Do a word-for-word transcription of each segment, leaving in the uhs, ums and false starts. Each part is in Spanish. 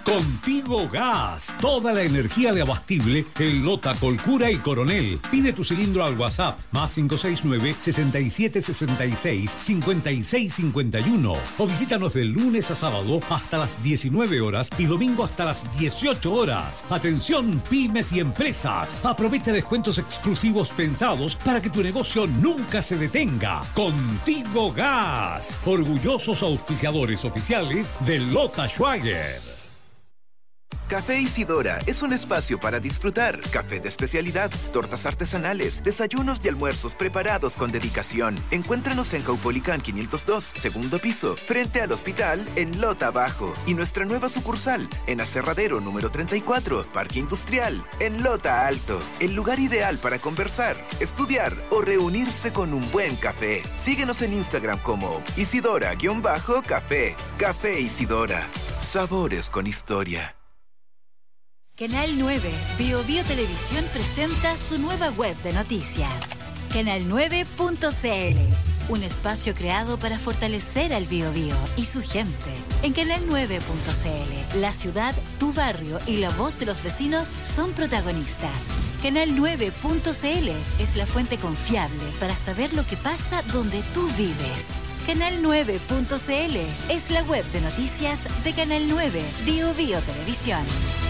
Contigo Gas, toda la energía de abastible en Lota, Colcura y Coronel. Pide tu cilindro al WhatsApp más cinco seis nueve, seis siete seis seis, cinco seis cinco uno o visítanos de lunes a sábado hasta las diecinueve horas y domingo hasta las dieciocho horas. Atención pymes y empresas, aprovecha descuentos exclusivos pensados para que tu negocio nunca se detenga. Contigo Gas, orgullosos auspiciadores oficiales de Lota Schwager. Café Isidora es un espacio para disfrutar. Café de especialidad, tortas artesanales, desayunos y almuerzos preparados con dedicación. Encuéntranos en Caupolicán quinientos dos, segundo piso, frente al hospital en Lota Bajo. Y nuestra nueva sucursal en Aserradero número treinta y cuatro, Parque Industrial, en Lota Alto. El lugar ideal para conversar, estudiar o reunirse con un buen café. Síguenos en Instagram como Isidora-Café. Café Isidora. Sabores con historia. Canal nueve, Bio Bio Televisión presenta su nueva web de noticias. canal nueve punto c l, un espacio creado para fortalecer al Bio Bio y su gente. En canal nueve punto c l, la ciudad, tu barrio y la voz de los vecinos son protagonistas. canal nueve punto c l es la fuente confiable para saber lo que pasa donde tú vives. canal nueve punto c l es la web de noticias de Canal nueve, Bio Bio Televisión.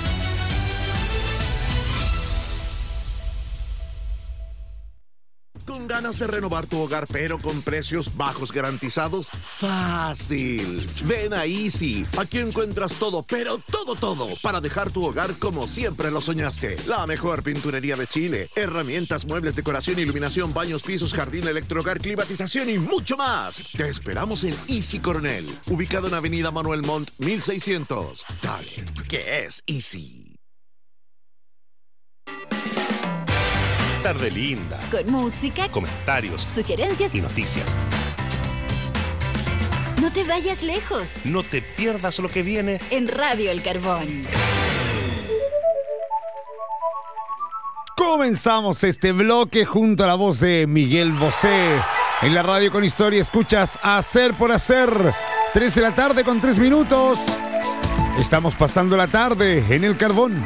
¿Con ganas de renovar tu hogar pero con precios bajos garantizados? ¡Fácil! Ven a Easy. Aquí encuentras todo, pero todo, todo, para dejar tu hogar como siempre lo soñaste. La mejor pinturería de Chile, herramientas, muebles, decoración, iluminación, baños, pisos, jardín, electrohogar, climatización y mucho más. Te esperamos en Easy Coronel, ubicado en Avenida Manuel Montt, mil seiscientos. Dale, que es Easy. Tarde linda. Con música, comentarios, sugerencias y noticias. No te vayas lejos. No te pierdas lo que viene en Radio El Carbón. Comenzamos este bloque junto a la voz de Miguel Bosé. En la radio con historia escuchas Hacer por Hacer. tres de la tarde con tres minutos. Estamos pasando la tarde en El Carbón.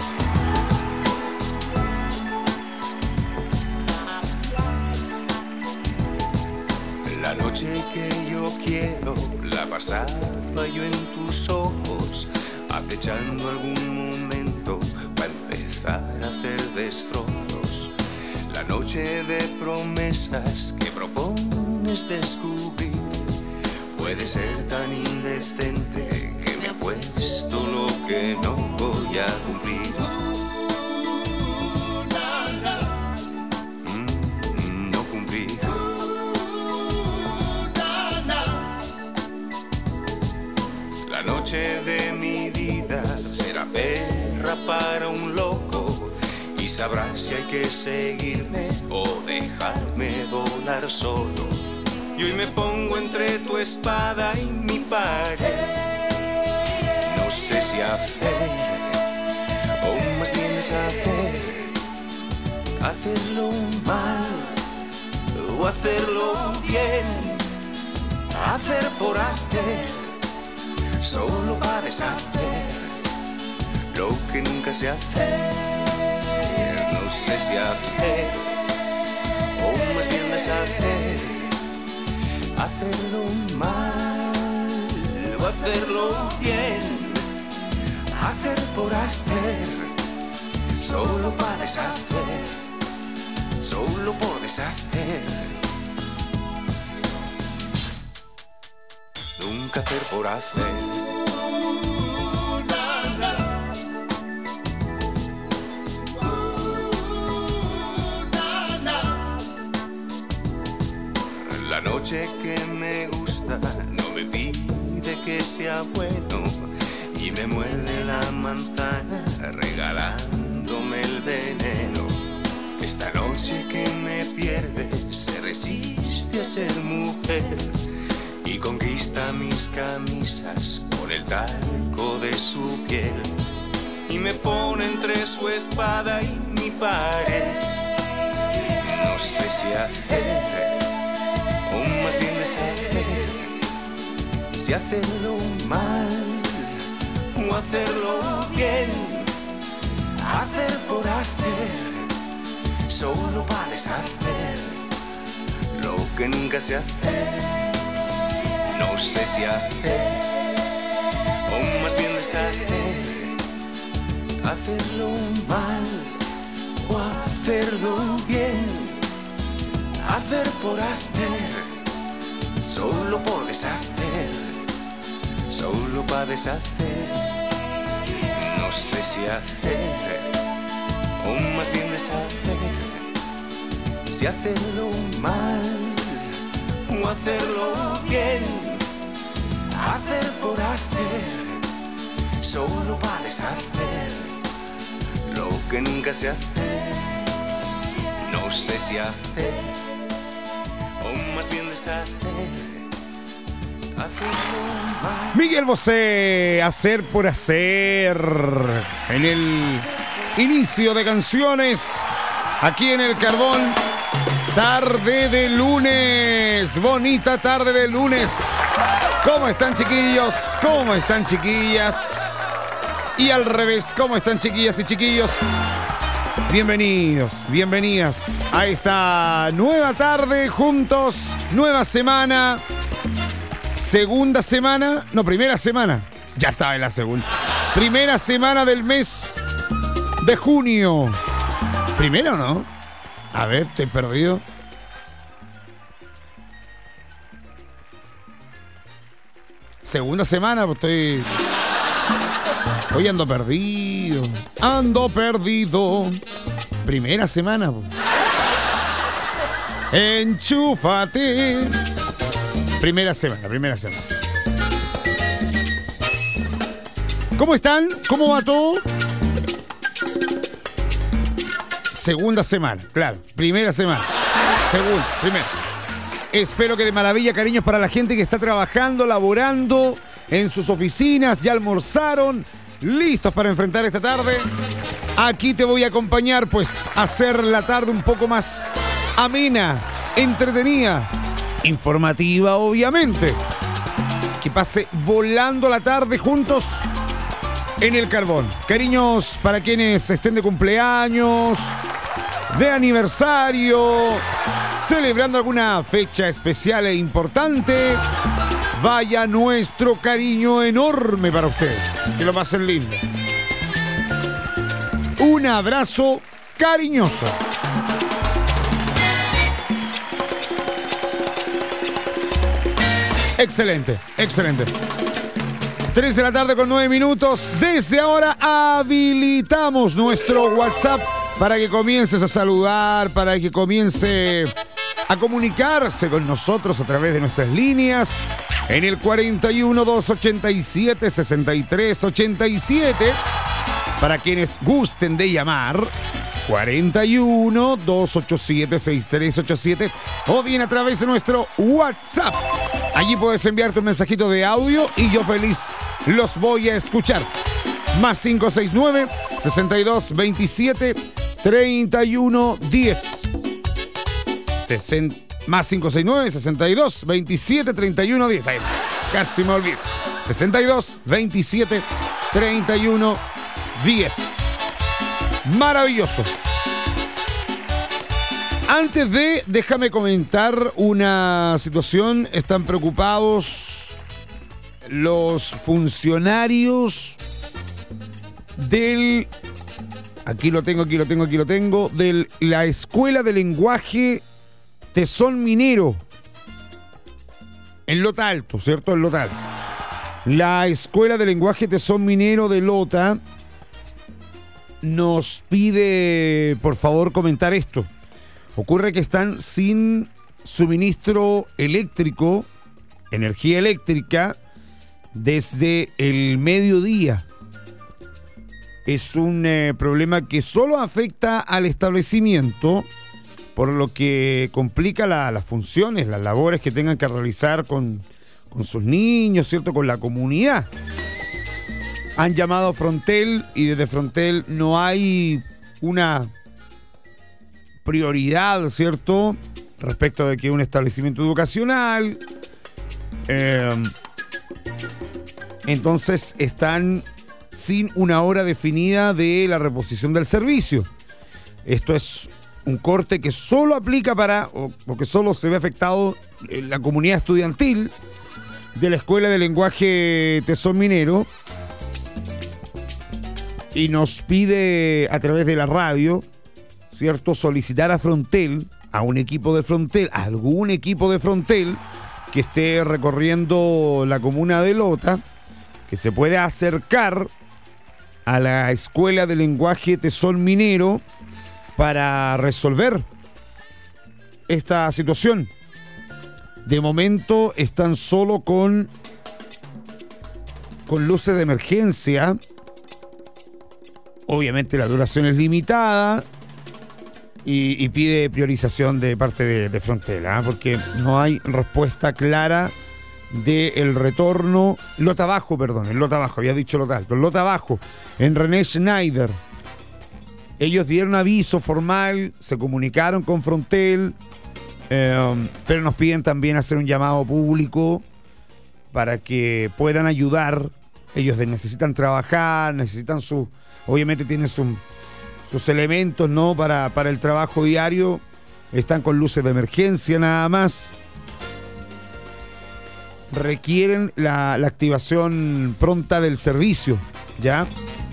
La noche que yo quiero la pasaba yo en tus ojos, acechando algún momento para empezar a hacer destrozos. La noche de promesas que propones descubrir puede ser tan indecente que me apuesto lo que no voy a cumplir. La noche de mi vida será perra para un loco y sabrás si hay que seguirme o dejarme volar solo. Y hoy me pongo entre tu espada y mi pared. No sé si hacer o más bien deshacer, hacerlo mal o hacerlo bien, hacer por hacer, solo para deshacer lo que nunca se hace. No sé si hacer o más bien deshacer, hacerlo mal o hacerlo bien, hacer por hacer, solo para deshacer, solo por deshacer. Nunca hacer por hacer. La noche que me gusta no me pide que sea bueno y me muerde la manzana regalándome el veneno. Esta noche que me pierde se resiste a ser mujer y conquista mis camisas con el talco de su piel y me pone entre su espada y mi pared. No sé si hacer o más bien deshacer, si hacerlo mal o hacerlo bien, hacer por hacer, solo para deshacer lo que nunca se hace. No sé si hacer o más bien deshacer, hacerlo mal o hacerlo bien, hacer por hacer, solo por deshacer, solo para deshacer. No sé si hacer o más bien deshacer, si hacerlo mal o hacerlo bien, hacer por hacer, solo para deshacer lo que nunca se hace. No sé si hacer o más bien deshacer, hacerlo mal. Miguel Bosé, hacer por hacer. En el inicio de canciones, aquí en el Carbón, tarde de lunes. Bonita tarde de lunes. ¿Cómo están, chiquillos? ¿Cómo están, chiquillas? Y al revés, ¿cómo están, chiquillas y chiquillos? Bienvenidos, bienvenidas a esta nueva tarde juntos, nueva semana, segunda semana, no, primera semana, ya estaba en la segunda, primera semana del mes de junio. ¿Primero o no? A ver, te he perdido. Segunda semana, pues estoy... Hoy ando perdido. Ando perdido. Primera semana, pues. Enchúfate. Primera semana, primera semana. ¿Cómo están? ¿Cómo va todo? Segunda semana, claro. Primera semana. Segunda, primera. Espero que de maravilla, cariños, para la gente que está trabajando, laborando en sus oficinas, ya almorzaron, listos para enfrentar esta tarde. Aquí te voy a acompañar, pues, a hacer la tarde un poco más amena, entretenida, informativa, obviamente. Que pase volando la tarde juntos en el Carbón. Cariños, para quienes estén de cumpleaños, de aniversario, celebrando alguna fecha especial e importante, vaya nuestro cariño enorme para ustedes. Que lo pasen lindo. Un abrazo cariñoso. Excelente, excelente. tres de la tarde con nueve minutos. Desde ahora habilitamos nuestro WhatsApp para que comiences a saludar, para que comience a comunicarse con nosotros a través de nuestras líneas en el cuarenta y uno, doscientos ochenta y siete, sesenta y tres ochenta y siete. Para quienes gusten de llamar, cuarenta y uno, doscientos ochenta y siete, sesenta y tres ochenta y siete, o bien a través de nuestro WhatsApp. Allí puedes enviarte un mensajito de audio y yo feliz los voy a escuchar. Más cinco seis nueve, sesenta y dos veintisiete, treinta y uno diez. sesenta, más cinco seis nueve, sesenta y dos veintisiete, treinta y uno diez. Ahí, casi me olvido. sesenta y dos veintisiete, treinta y uno diez. Maravilloso. Antes de, déjame comentar una situación. Están preocupados los funcionarios del... Aquí lo tengo, aquí lo tengo, aquí lo tengo. De la Escuela de Lenguaje Tesón Minero. En Lota Alto, ¿cierto? En Lota Alto. La Escuela de Lenguaje Tesón Minero de Lota nos pide, por favor, comentar esto. Ocurre que están sin suministro eléctrico, energía eléctrica, desde el mediodía. Es un eh, problema que solo afecta al establecimiento, por lo que complica la, las funciones, las labores que tengan que realizar con, con sus niños, ¿cierto? Con la comunidad. Han llamado a Frontel y desde Frontel no hay una prioridad, ¿cierto? Respecto de que un establecimiento educacional. Eh, entonces están sin una hora definida de la reposición del servicio. Esto es un corte que solo aplica para, o, o que solo se ve afectado en la comunidad estudiantil de la Escuela de Lenguaje Tesón Minero, y nos pide a través de la radio, ¿cierto?, solicitar a Frontel, a un equipo de Frontel, a algún equipo de Frontel que esté recorriendo la comuna de Lota, que se pueda acercar a la Escuela de Lenguaje Tesón Minero para resolver esta situación. De momento están solo con, con luces de emergencia. Obviamente la duración es limitada y, y pide priorización de parte de, de Frontel, ¿eh? Porque no hay respuesta clara del retorno. Lota Bajo, perdón, en Lota Bajo, había dicho Lota Alto. Lota Bajo, en René Schneider. Ellos dieron aviso formal, se comunicaron con Frontel, eh, pero nos piden también hacer un llamado público para que puedan ayudar. Ellos necesitan trabajar, necesitan su, obviamente tienen su, sus elementos, ¿no?, para, para el trabajo diario. Están con luces de emergencia nada más. Requieren la, la activación pronta del servicio, ¿ya?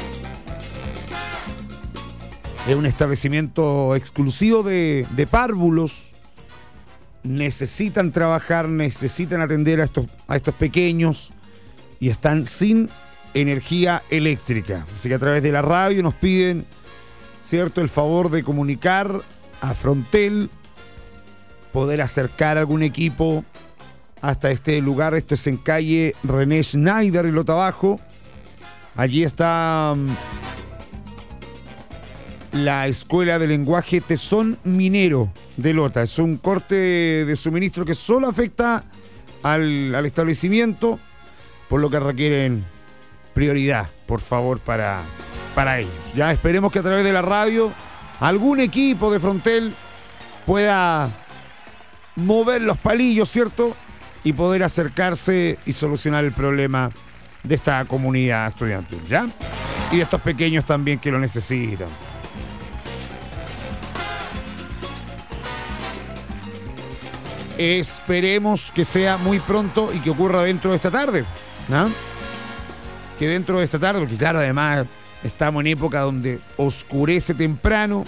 Es un establecimiento exclusivo de, de párvulos. Necesitan trabajar, necesitan atender a estos, a estos pequeños y están sin energía eléctrica. Así que a través de la radio nos piden, ¿cierto?, el favor de comunicar a Frontel, poder acercar algún equipo hasta este lugar. Esto es en calle René Schneider y Lota Bajo. Allí está um, la Escuela de Lenguaje Tesón Minero de Lota. Es un corte de suministro que solo afecta al, al establecimiento, por lo que requieren prioridad, por favor, para, para ellos. Ya esperemos que a través de la radio algún equipo de Frontel pueda mover los palillos, ¿cierto?, y poder acercarse y solucionar el problema de esta comunidad estudiantil, ¿ya? Y de estos pequeños también que lo necesitan. Esperemos que sea muy pronto y que ocurra dentro de esta tarde, ¿no? Que dentro de esta tarde, porque claro, además estamos en época donde oscurece temprano.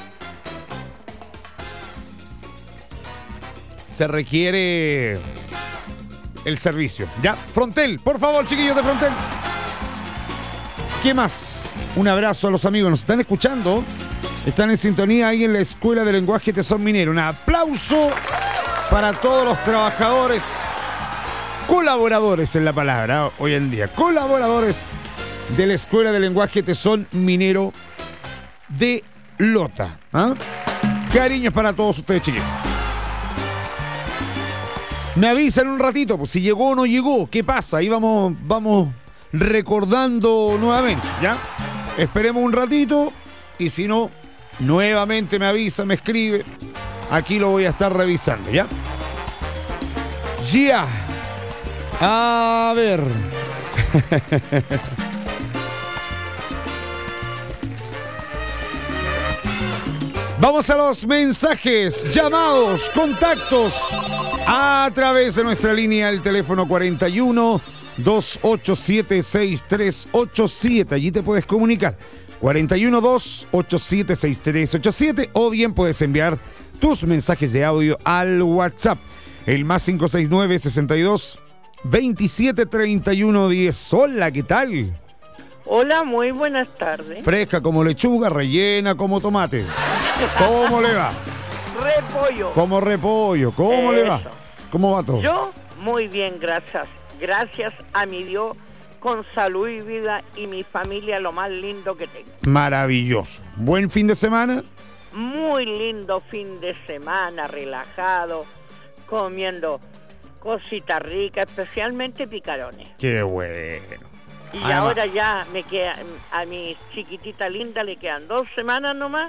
Se requiere el servicio. Ya, Frontel, por favor, chiquillos de Frontel. ¿Qué más? Un abrazo a los amigos, nos están escuchando. Están en sintonía ahí en la Escuela de Lenguaje Tesón Minero. Un aplauso para todos los trabajadores, colaboradores en la palabra hoy en día, colaboradores de la Escuela de Lenguaje Tesón Minero de Lota. ¿Ah? Cariños para todos ustedes, chiquillos. Me avisan un ratito, pues si llegó o no llegó, ¿qué pasa? Ahí vamos, vamos recordando nuevamente, ¿ya? Esperemos un ratito y si no, nuevamente me avisa, me escribe. Aquí lo voy a estar revisando, ¿ya? Ya. A ver. Vamos a los mensajes, llamados, contactos a través de nuestra línea, el teléfono cuarenta y uno, dos ochenta y siete, sesenta y tres ochenta y siete. Allí te puedes comunicar. cuarenta y uno, dos ochenta y siete, sesenta y tres ochenta y siete, o bien puedes enviar tus mensajes de audio al WhatsApp, el más cinco seis nueve, sesenta y dos, veintisiete, treinta y uno, diez. Hola, ¿qué tal? Hola, muy buenas tardes. Fresca como lechuga, rellena como tomate. ¿Cómo le va? Repollo. Como repollo, ¿cómo Eso. le va? ¿Cómo va todo? Yo, muy bien, gracias. Gracias a mi Dios, con salud y vida, y mi familia, lo más lindo que tengo. Maravilloso. ¿Buen fin de semana? Muy lindo fin de semana, relajado, comiendo cositas ricas, especialmente picarones. Qué bueno. Y Además, ahora ya me queda, a mi chiquitita linda le quedan dos semanas nomás,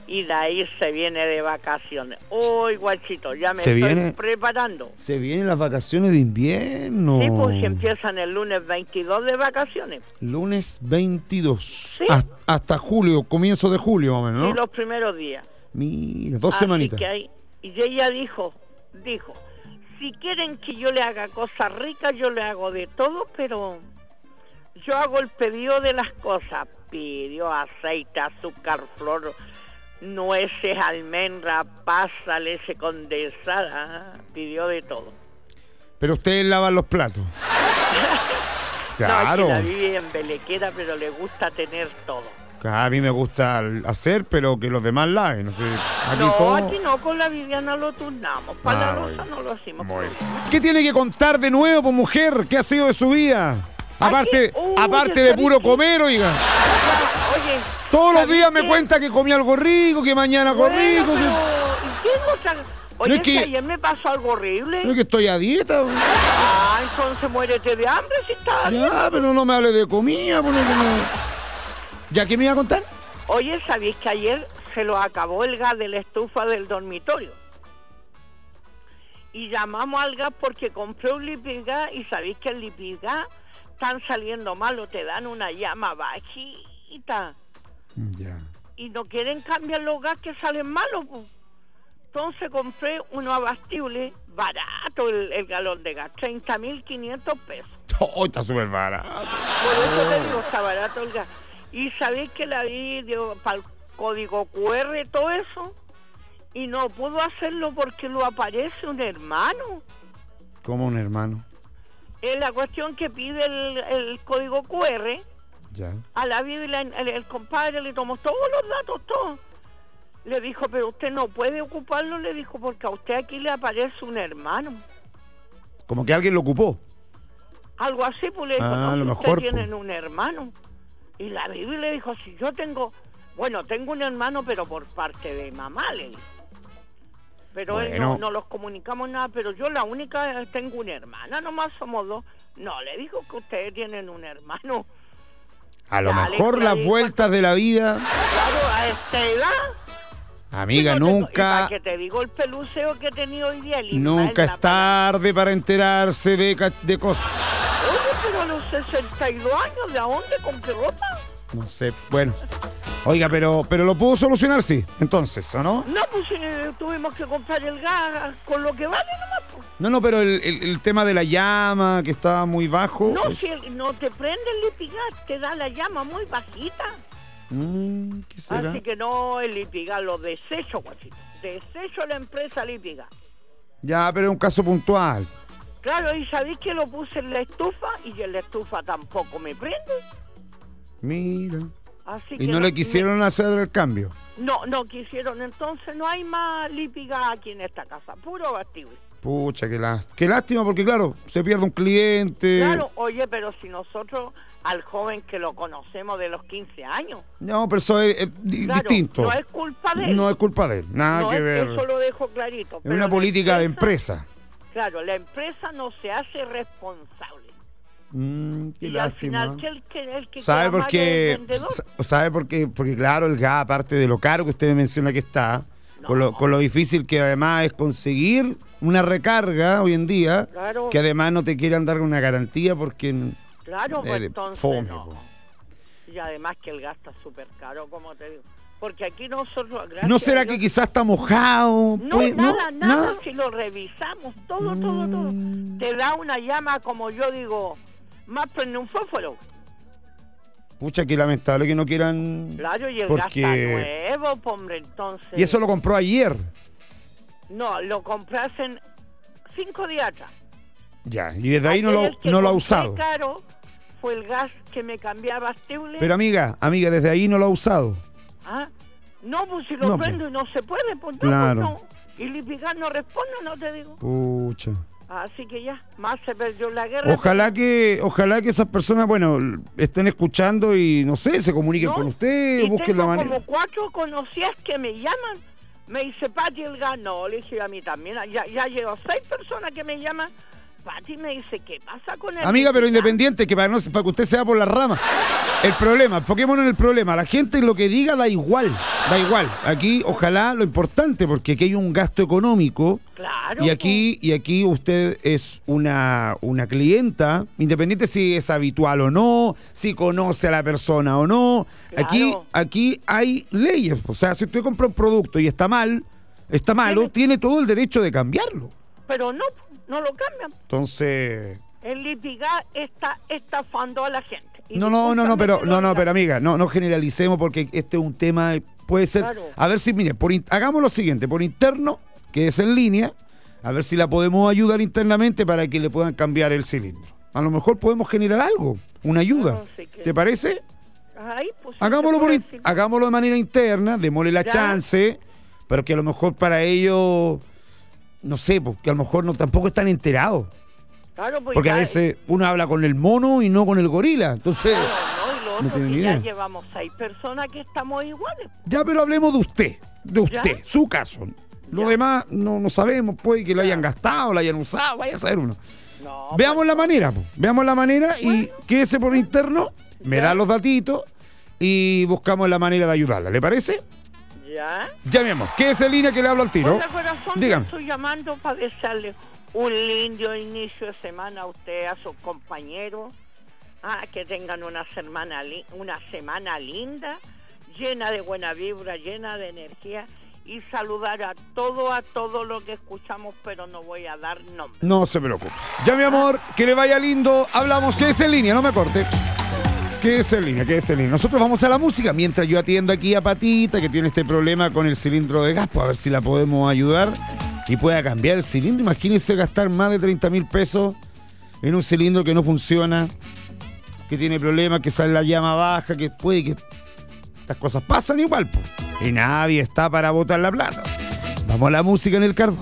y de ahí se viene de vacaciones. Uy, guachito, ya me ¿Se estoy viene? preparando. Se vienen las vacaciones de invierno. Sí, pues si empiezan el lunes veintidós de vacaciones. Lunes veintidós. Sí. Hasta, hasta julio, comienzo de julio más o menos, ¿no? Sí, los primeros días. Mira, dos Así semanitas. que ahí, y ella dijo, dijo, si quieren que yo le haga cosas ricas, yo le hago de todo, pero yo hago el pedido de las cosas. Pidió aceite, azúcar, flor, nueces, almendra, pasa, leche condensada, pidió de todo. Pero ustedes lavan los platos. Claro. No, es que la vive en Belequera, pero le gusta tener todo. A mí me gusta hacer, pero que los demás laven. No sé, aquí no, todo... aquí no, con la Viviana lo turnamos. Para Ah, la muy loza no lo hacemos. Muy por bien. eso. ¿Qué tiene que contar de nuevo, pues, mujer? ¿Qué ha sido de su vida? Aparte, Uy, aparte ya de sabes puro qué. comer, oiga. Oye, Todos los ¿sabes días me qué? cuenta que comí algo rico, que mañana comí Bueno, rico. pero, Que... ¿y qué cosa? Oye, No es que que- ayer me pasó algo horrible. No es que estoy a dieta. Ah, entonces muérete de hambre si estás bien. Ya, pero no me hable de comida. Pues, no, que no. ¿Ya qué me iba a contar? Oye, ¿sabéis que ayer se lo acabó el gas de la estufa del dormitorio? Y llamamos al gas porque compré un Lipigas y sabéis que el Lipigas están saliendo malos, te dan una llama bajita Ya. y no quieren cambiar los gas que salen malos, pues. Entonces compré uno abastible, barato el, el galón de gas, treinta mil quinientos pesos. Oh, está súper barato. Por eso te digo, está barato el gas. Y sabéis que la vi para el código cu erre, todo eso, y no pudo hacerlo porque lo aparece un hermano. Como un hermano. Es la cuestión que pide el, el código cu erre, Ya. a la Biblia, el, el compadre le tomó todos los datos, todos. Le dijo, pero usted no puede ocuparlo, le dijo, porque a usted aquí le aparece un hermano. Como que alguien lo ocupó. Algo así, pues le dijo, Ah, no, a lo si mejor, usted tienen pues. un hermano. Y la Biblia le dijo, si yo tengo, bueno, tengo un hermano, pero por parte de mamá, le dijo. Pero él Bueno. no, no los comunicamos nada, pero yo la única, eh, tengo una hermana, nomás somos dos. No, le dijo que ustedes tienen un hermano. A lo Dale, mejor por las ahí, vueltas de la vida. Claro, a esta edad. Amiga, yo no tengo- y nunca, para que te digo el peluceo que he tenido hoy día, el Ismael, nunca la es tarde para enterarse de, ca- de cosas. Oye, pero a los sesenta y dos años, ¿de dónde? ¿Con qué ropa? No sé, bueno. Oiga, pero, pero lo pudo solucionar, sí, entonces, ¿o no? No, pues eh, tuvimos que comprar el gas con lo que vale nomás. Pues. No, no, pero el, el- el tema de la llama, que estaba muy bajo. No, es- si el- no te prende el Lipigas, te da la llama muy bajita. Mm, ¿qué será? Así que no, el Lipigas lo desecho, guachito. Desecho la empresa Lipigas. Ya, pero es un caso puntual. Claro, y sabéis que lo puse en la estufa y en la estufa tampoco me prende. Mira. Así Y que no le quisieron hacer el cambio. No, no quisieron, entonces no hay más Lipigas aquí en esta casa, puro abastible. Pucha, qué, lá- qué lástima, porque claro, se pierde un cliente. Claro, oye, pero si nosotros al joven que lo conocemos de los quince años, No, pero eso es, es di- claro, distinto. no es culpa de él. No es culpa de él, nada No que es- ver. Eso lo dejo clarito. Es pero una la política de empresa. Claro, la empresa no se hace responsable. Mm, qué y lástima. al final, ¿qué el que, el que ¿Sabe queda por mal es qué? el vendedor? sa- ¿Sabe por qué? Porque claro, el gas, aparte de lo caro que usted menciona que está, No. con, lo, con lo difícil que además es conseguir una recarga hoy en día, Claro. que además no te quieran dar una garantía porque... Claro, pues eh, entonces fome, no. po. Y además que el gas está súper caro, como te digo. Porque aquí nosotros... gracias ¿No a será Dios, que quizás está mojado? No, Pues, nada, ¿no? nada, si lo revisamos, todo, todo, todo. Mm. Te da una llama, como yo digo, más prende un fósforo. Pucha, qué lamentable que no quieran... Claro, y el Porque- gas está nuevo, pues, hombre, entonces... Y eso lo compró ayer. No, lo compré hace cinco días atrás. Ya, y desde ahí no lo, Aquel que no lo ha compré usado. caro fue el gas que me cambiaba abastible. Pero amiga, amiga, desde ahí no lo ha usado. ¿Ah? No, pues si lo No, prendo y no se puede, pues no, Claro. pues no. Y Lipigas no responde, no te digo. Pucha. Así que ya, más se perdió la guerra. Ojalá que, ojalá que esas personas, bueno, estén escuchando y no sé, se comuniquen No, con usted, y busquen tengo la manera. como cuatro conocidas que me llaman. Me dice, Pati, el gas. No, le dije a mí también. Ya, ya llevo seis personas que me llaman Pati me dice, ¿qué pasa con el Amiga, pero Lipigas? independiente, que para, no, para que usted se va por las ramas. El problema, enfoquémonos en el problema. La gente lo que diga da igual, da igual. Aquí, ojalá, lo importante, porque aquí hay un gasto económico. Claro. Y aquí, y aquí usted es una, una clienta, independiente si es habitual o no, si conoce a la persona o no. Claro. Aquí, aquí hay leyes. O sea, si usted compra un producto y está mal, está malo, Tiene- tiene todo el derecho de cambiarlo. Pero no, no lo cambian. Entonces... El Lipigas está estafando a la gente. Y No, no, no, no, discúlpame pero, que lo no, no, diga. pero amiga, no, no generalicemos porque este es un tema, puede ser, Claro. a ver si, mire, por in- hagamos lo siguiente, por interno, que es en línea, a ver si la podemos ayudar internamente para que le puedan cambiar el cilindro. A lo mejor podemos generar algo, una ayuda. No, sí que- ¿Te parece? Ay, pues, sí Hagámoslo, se por puede in- decir. hagámoslo de manera interna, démosle la Ya. chance, pero que a lo mejor para ellos, no sé, porque a lo mejor no tampoco están enterados. Claro, pues Porque a ya- veces uno habla con el mono y no con el gorila. Entonces... Claro, no, y lo no otro tiene que ni ya idea. llevamos seis personas que estamos iguales. Ya, pero hablemos de usted, de usted, ¿Ya? su caso. Lo Ya. demás no, no sabemos, puede que lo Ya. hayan gastado, lo hayan usado, vaya a saber uno. No, Veamos pues, la manera, po. veamos la manera y quédese por interno, me Ya. da los datitos y buscamos la manera de ayudarla, ¿le parece? ya. Ya, mi amor, quédese en línea que le hablo al tiro. Hola, corazón, Dígame. yo estoy llamando para desearle un lindo inicio de semana a usted, a sus compañeros. Ah, que tengan una semana, li- una semana linda, llena de buena vibra, llena de energía. Y saludar a todo, a todo lo que escuchamos, pero no voy a dar nombre. No se preocupe. Ya, mi amor, que le vaya lindo. Hablamos, quédese en línea, no me corte. Quédese en línea, quédese en línea. Nosotros vamos a la música mientras yo atiendo aquí a Patita, que tiene este problema con el cilindro de gas, pues a ver si la podemos ayudar y pueda cambiar el cilindro. Imagínense gastar más de treinta mil pesos en un cilindro que no funciona, que tiene problemas, que sale la llama baja, que puede que estas cosas pasan igual, pues. Y nadie está para botar la plata. Vamos a la música en el carbón.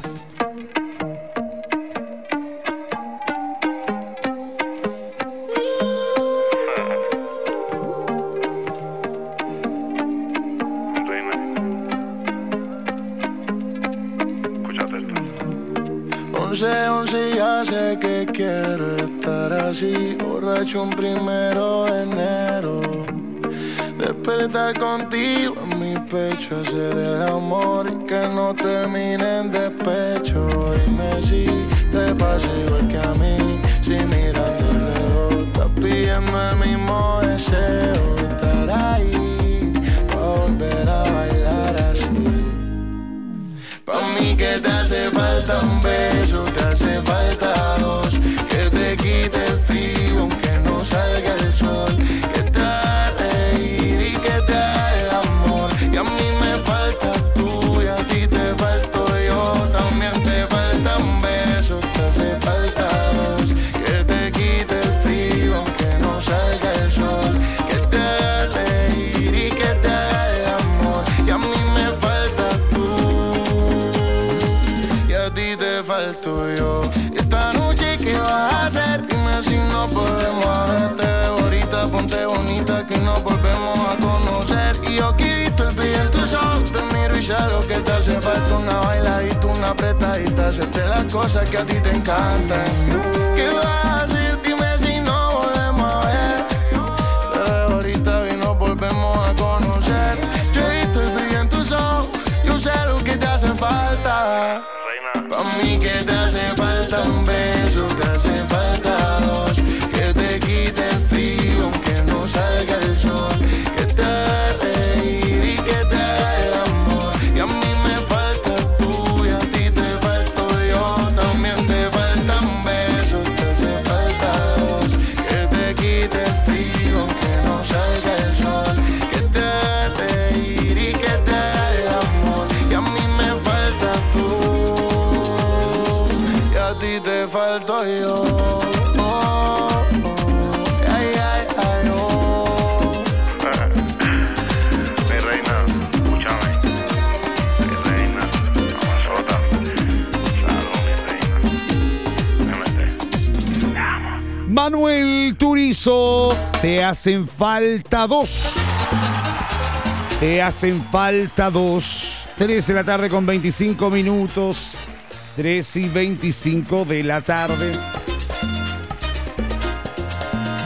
Once, once, ya sé que quiero estar así, borracho un primero de enero. Despertar contigo en mi pecho, hacer el amor y que no termine en despecho. Dime si te pasa igual que a mí, si mirando el reloj estás pidiendo el mismo deseo. Estar ahí, pa' volver a bailar así. Pa' mí que te hace falta un beso, te hace falta dos, que te quite el frío aunque no salga el sol, que te haga reír y que te haga el amor. Y a mí me falta tú y a ti te falto yo, también te falta un beso, te hace falta dos, que te quite el frío aunque no salga el sol, que te haga reír y que te haga el amor. Y a mí me falta tú y a ti te falto yo. Y esta noche ¿qué vas a hacer? Dime si no podemos a verte ahorita, ponte bonita que nos volvemos a conocer. Y yo que he visto el brillo en tus ojos, te miro y sé lo que te hace falta. Una bailadita, una apretadita, hacerte las cosas que a ti te encantan. ¿Qué vas a hacer? Dime si no volvemos a ver. Te veo ahorita y nos volvemos a conocer. Yo he visto el brillo en tus ojos, yo sé lo que te hace falta. Pa' mí que te hace falta un beso, te hace falta dos, que te quite el frío aunque no salga el sol, que te haga reír y que te haga el amor. Y a mí me falta tú y a ti te falto yo, también te falta un beso, te hace falta dos, que te quite el frío aunque no salga el sol, que te haga reír y que te haga el amor. Y a mí me falta tú y a ti te falto yo. Oh, oh, ay, ay, ay, oh. Mi reina, escúchame. Mi reina, mamazota. Salud, mi reina. Déjame. Te amo. Manuel Turizo, te hacen falta dos. Te hacen falta dos. tres de la tarde con veinticinco minutos. tres y veinticinco de la tarde.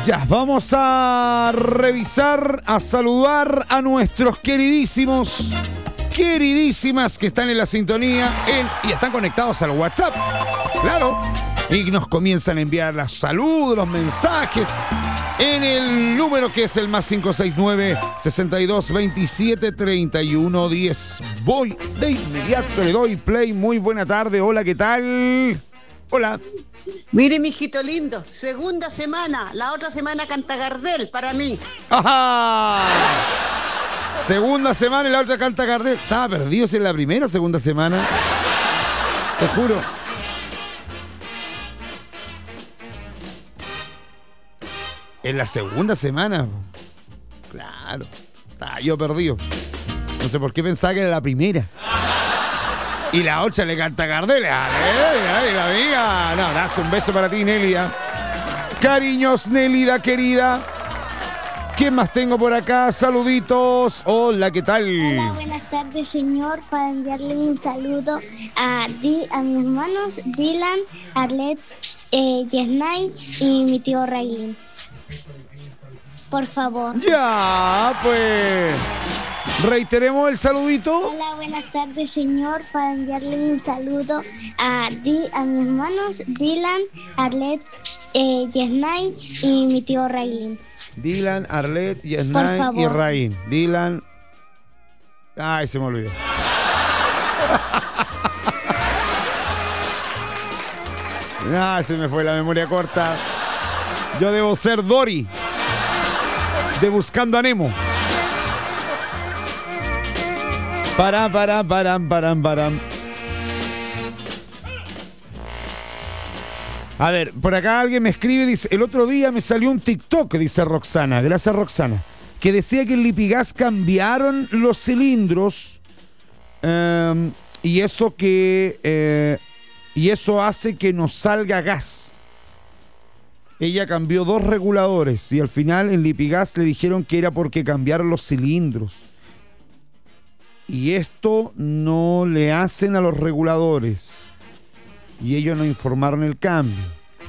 Ya, vamos a revisar, a saludar a nuestros queridísimos, queridísimas que están en la sintonía en, y están conectados al WhatsApp. Claro. Y nos comienzan a enviar los saludos, los mensajes en el número que es el más cinco seis nueve, sesenta y dos, veintisiete, treinta y uno, diez. Voy de inmediato, le doy play. Muy buena tarde. Hola, ¿qué tal? Hola. Mire, mijito lindo, segunda semana, la otra semana canta Gardel para mí. ¡Ajá! Segunda semana y la otra canta Gardel. Estaba perdido si en la primera o segunda semana. Te juro. En la segunda semana. Claro. Estaba yo perdido. No sé por qué pensaba que era la primera. Y la otra le canta a Gardel. ¡Ay, la amiga! No, das un beso para ti, Nélida. Cariños, Nélida, querida. ¿Quién más tengo por acá? Saluditos. Hola, ¿qué tal? Hola, buenas tardes, señor. Para enviarle un saludo a, Di, a mis hermanos Dylan, Arlet, eh, Yesnay y mi tío Raylin. Por favor. Ya, pues. Reiteremos el saludito. Hola, buenas tardes, señor. Para enviarle un saludo a, Di, a mis hermanos Dylan, Arlet, eh, Yesnay y mi tío Raylin. Dylan, Arlet, Yesnay y Rain. Dylan. Ay, se me olvidó. Ay, se me fue la memoria corta. Yo debo ser Dory de Buscando a Nemo. Para, para, para, para, para. A ver, por acá alguien me escribe, dice, el otro día me salió un TikTok, dice Roxana, gracias Roxana, que decía que en Lipigas cambiaron los cilindros eh, y eso que eh, y eso hace que nos salga gas. Ella cambió dos reguladores y al final en Lipigas le dijeron que era porque cambiaron los cilindros. Y esto no le hacen a los reguladores. Y ellos no informaron el cambio.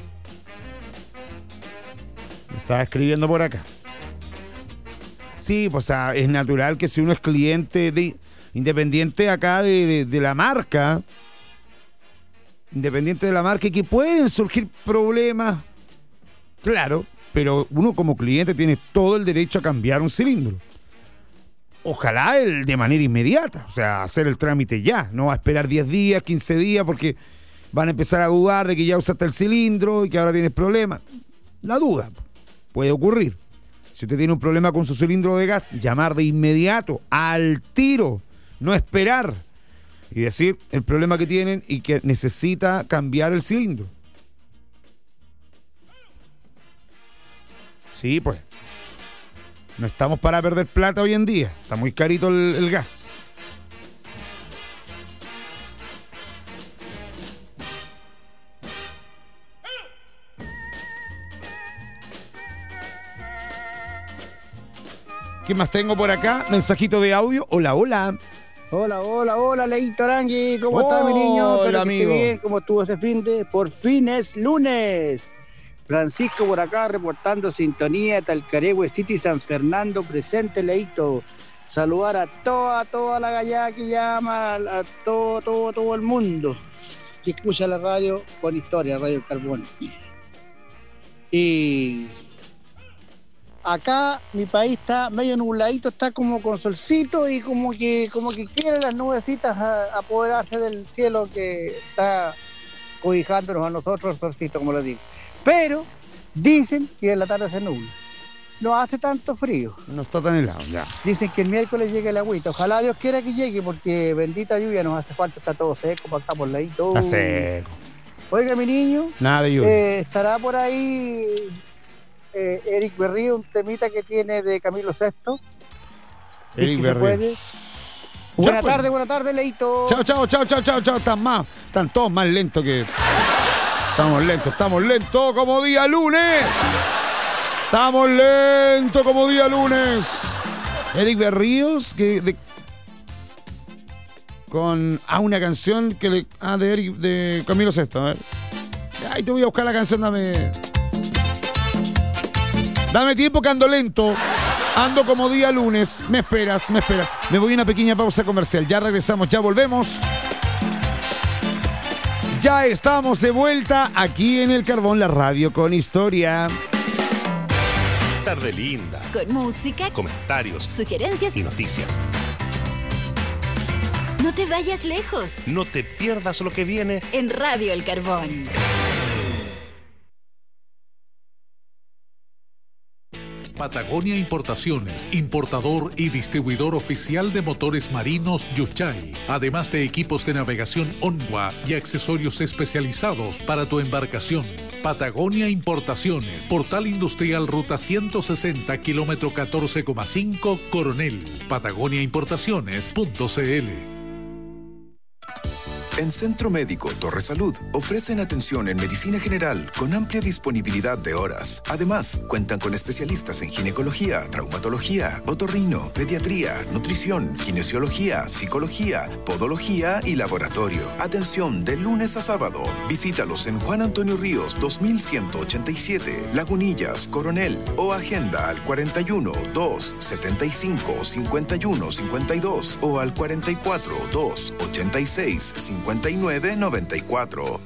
Me estaba escribiendo por acá. Sí, pues o sea, es natural que si uno es cliente de, independiente acá de, de, de la marca, independiente de la marca, y que pueden surgir problemas, claro, pero uno como cliente tiene todo el derecho a cambiar un cilindro. Ojalá el de manera inmediata, o sea, hacer el trámite ya, no va a esperar diez días, quince días, porque van a empezar a dudar de que ya usaste el cilindro y que ahora tienes problemas. La duda puede ocurrir. Si usted tiene un problema con su cilindro de gas, llamar de inmediato, al tiro, no esperar, y decir el problema que tienen y que necesita cambiar el cilindro. Sí, pues. No estamos para perder plata hoy en día. Está muy carito el, el gas. ¿Qué más tengo por acá? Mensajito de audio. Hola, hola. Hola, hola, hola, Leito Arangui. ¿Cómo está, mi niño? Hola, Espero que amigo. esté bien. ¿Cómo estuvo ese fin de? Por fin es lunes. Francisco por acá reportando sintonía, Talcaregüe City, San Fernando, presente, Leito. Saludar a toda, toda la gallada que llama, a todo, todo, todo el mundo que escucha la radio con historia, Radio El Carbón. Y acá mi país está medio nubladito, está como con solcito y como que, como que quieren las nubecitas a- apoderarse del cielo que está cobijándonos a nosotros, el solcito, como les digo. Pero dicen que en la tarde se nubla. No hace tanto frío. No está tan helado, ya. Dicen que el miércoles llegue el agüita. Ojalá Dios quiera que llegue, porque bendita lluvia nos hace falta. Está todo seco para acá, por ahí todo. Está seco. Oiga, mi niño. Nada de lluvia. eh, estará por ahí eh, Eric Berrío, un temita que tiene de Camilo Sesto. Si es Eric que se Berrío. puede. Buena pues. tarde, buena tarde, Leito. Chao, chao, chao, chao, chao, chao. Están más, están todos más lentos que. Estamos lentos, estamos lentos como día lunes. Estamos lentos como día lunes. Eric Berríos, que de, con ah, una canción que le ah, de Eric, de Camilo Sesto, a ver. Ay, te voy a buscar la canción, dame. Dame tiempo que ando lento. Ando como día lunes. Me esperas, me esperas. Me voy a una pequeña pausa comercial. Ya regresamos, ya volvemos. Ya estamos de vuelta aquí en El Carbón, la radio con historia. Tarde linda. Con música, comentarios, sugerencias y noticias. No te vayas lejos. No te pierdas lo que viene en Radio El Carbón. Patagonia Importaciones, importador y distribuidor oficial de motores marinos Yuchay, además de equipos de navegación Onwa y accesorios especializados para tu embarcación. Patagonia Importaciones, Portal Industrial Ruta ciento sesenta, kilómetro catorce coma cinco, Coronel. Patagonia Importaciones punto c l. En Centro Médico Torre Salud ofrecen atención en medicina general con amplia disponibilidad de horas. Además, cuentan con especialistas en ginecología, traumatología, otorrino, pediatría, nutrición, kinesiología, psicología, podología y laboratorio. Atención de lunes a sábado. Visítalos en Juan Antonio Ríos dos mil ciento ochenta y siete, Lagunillas, Coronel, o agenda al cuarenta y uno, dos, setenta y cinco, cincuenta y uno, cincuenta y dos o al cuarenta y cuatro, dos, ochenta y seis, cincuenta y nueve, noventa y cuatro.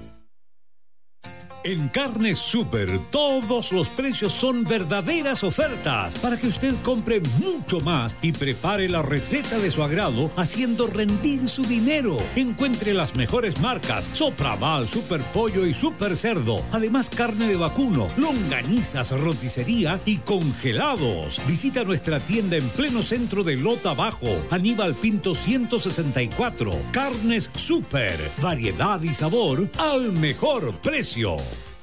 En Carnes Super, todos los precios son verdaderas ofertas para que usted compre mucho más y prepare la receta de su agrado, haciendo rendir su dinero. Encuentre las mejores marcas: Sopraval, Super Pollo y Super Cerdo. Además, carne de vacuno, longanizas, roticería y congelados. Visita nuestra tienda en pleno centro de Lota Bajo, Aníbal Pinto ciento sesenta y cuatro. Carnes Super, variedad y sabor al mejor precio.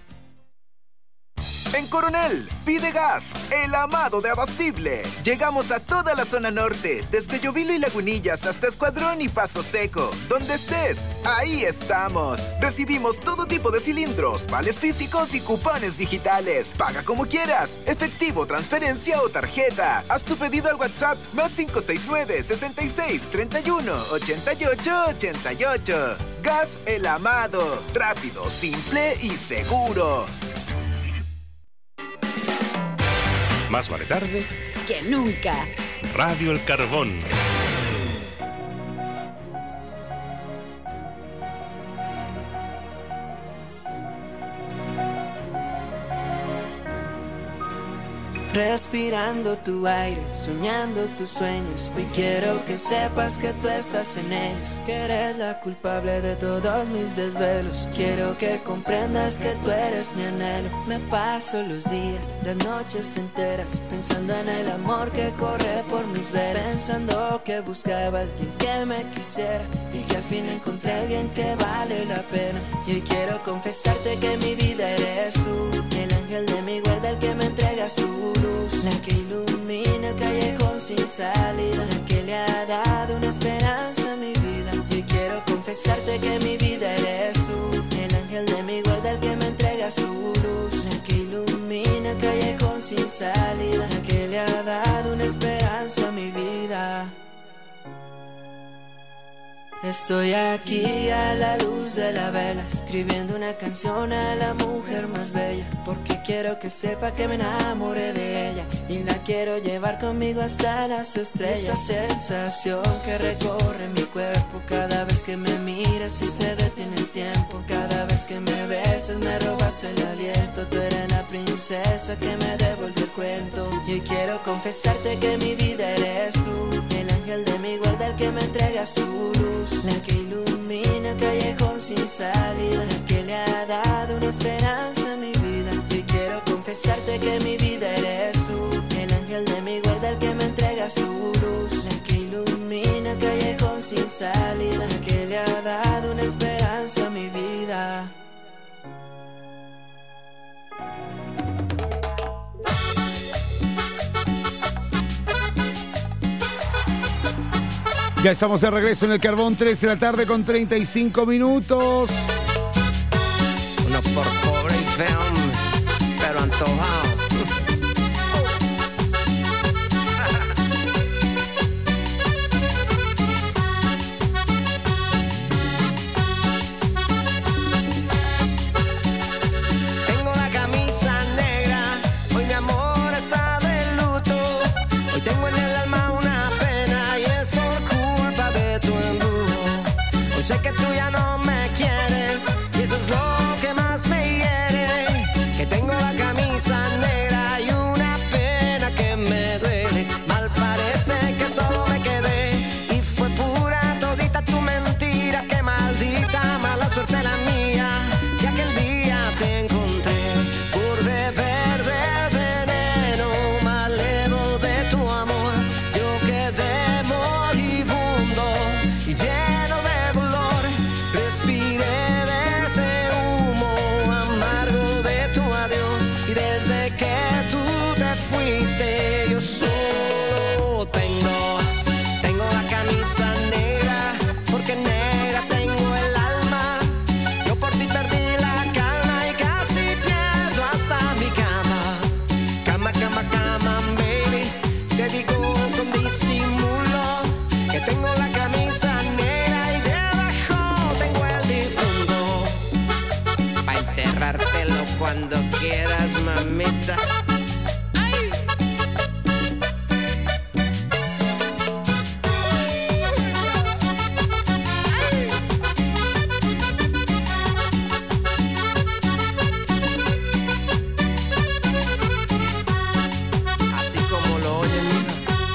En Coronel, pide gas, el amado de Abastible. Llegamos a toda la zona norte, desde Llovilo y Lagunillas hasta Escuadrón y Paso Seco. Donde estés, ahí estamos. Recibimos todo tipo de cilindros, vales físicos y cupones digitales. Paga como quieras, efectivo, transferencia o tarjeta. Haz tu pedido al WhatsApp más cinco seis nueve, sesenta y seis, treinta y uno, ochenta y ocho, ochenta y ocho. Gas El Amado, rápido, simple y seguro. Más vale tarde que nunca. Radio El Carbón. Respirando tu aire, soñando tus sueños. Hoy quiero que sepas que tú estás en ellos, que eres la culpable de todos mis desvelos. Quiero que comprendas que tú eres mi anhelo. Me paso los días, las noches enteras, pensando en el amor que corre por mis venas, pensando que buscaba a alguien que me quisiera y que al fin encontré a alguien que vale la pena. Y hoy quiero confesarte que mi vida eres tú, el ángel de mi guarda, el que me entrega su luz, la que ilumina el callejón sin salida, la que le ha dado una esperanza a mi vida. Y hoy quiero confesarte que mi vida eres tú, el ángel de mi guarda, el que me entrega su luz, la que ilumina el callejón sin salida, la que le ha dado una esperanza a mi vida. Estoy aquí a la luz de la vela, escribiendo una canción a la mujer más bella, porque quiero que sepa que me enamoré de ella y la quiero llevar conmigo hasta las estrellas. Esa sensación que recorre mi cuerpo cada vez que me miras y se detiene el tiempo, cada vez que me besas me robas el aliento. Tú eres la princesa que me devolvió el cuento. Y hoy quiero confesarte que mi vida eres tú, el ángel de mi guarda, el que me entrega su luz, la que ilumina el callejón sin salida, la que le ha dado una esperanza a mi vida. Y hoy quiero confesarte que mi vida eres tú, el ángel de mi guarda, el que me entrega su luz, la que ilumina el callejón sin salida, la que le ha dado una esperanza a mi vida. Ya estamos de regreso en El Carbón, tres de la tarde con treinta y cinco minutos. Uno por pobre y feo, pero antojado. Tengo la camisa negra, hoy mi amor pagártelo cuando quieras, mamita. Así como lo oyen, mija.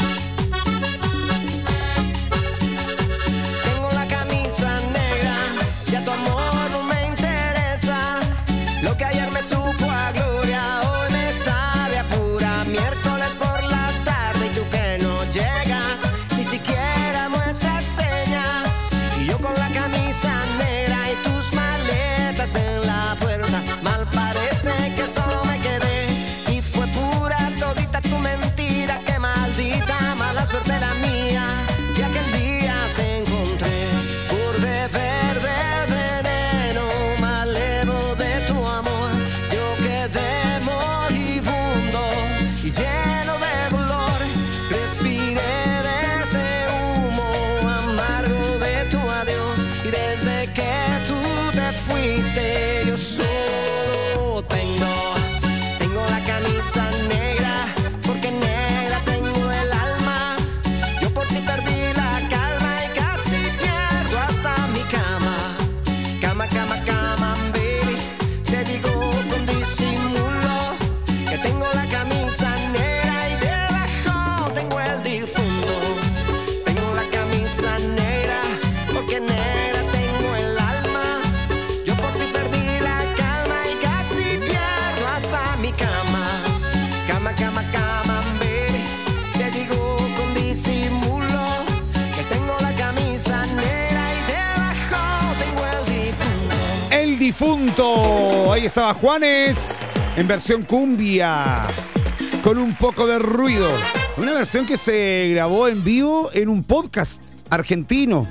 Tengo la camisa negra, ya tu amor no me interesa. Lo que ayer me supo a gloria, hoy me sabe a pura. Miércoles por la tarde y tú que no llegas, ni siquiera muestras señas. Y yo con la camisa negra y tus maletas en la puerta, mal parece que solo me quedé. Y fue pura todita tu mentira, qué maldita mala suerte la mía, que aquel día te encontré por beber del veneno malevo de tu amor. Yo quedé moribundo y lleno de dolor, respiré de ese humo amargo de tu adiós. Y desde que tú te fuiste yo solo tengo, tengo la camisa negra, porque negra tengo el alma. Yo por ti perdí la calma y casi pierdo hasta mi cama. Cama, cama, cama, baby. Te digo con disimulo que tengo la camisa negra y debajo tengo el difunto. Tengo la camisa negra, porque negra tengo el alma. Yo por ti perdí la calma y casi pierdo hasta mi cama. Cama, cama, cama, baby. Te digo con disimulo que tengo la camisa negra y debajo tengo el difunto. El difunto. Ahí estaba Juanes en versión cumbia, con un poco de ruido. Una versión que se grabó en vivo en un podcast argentino.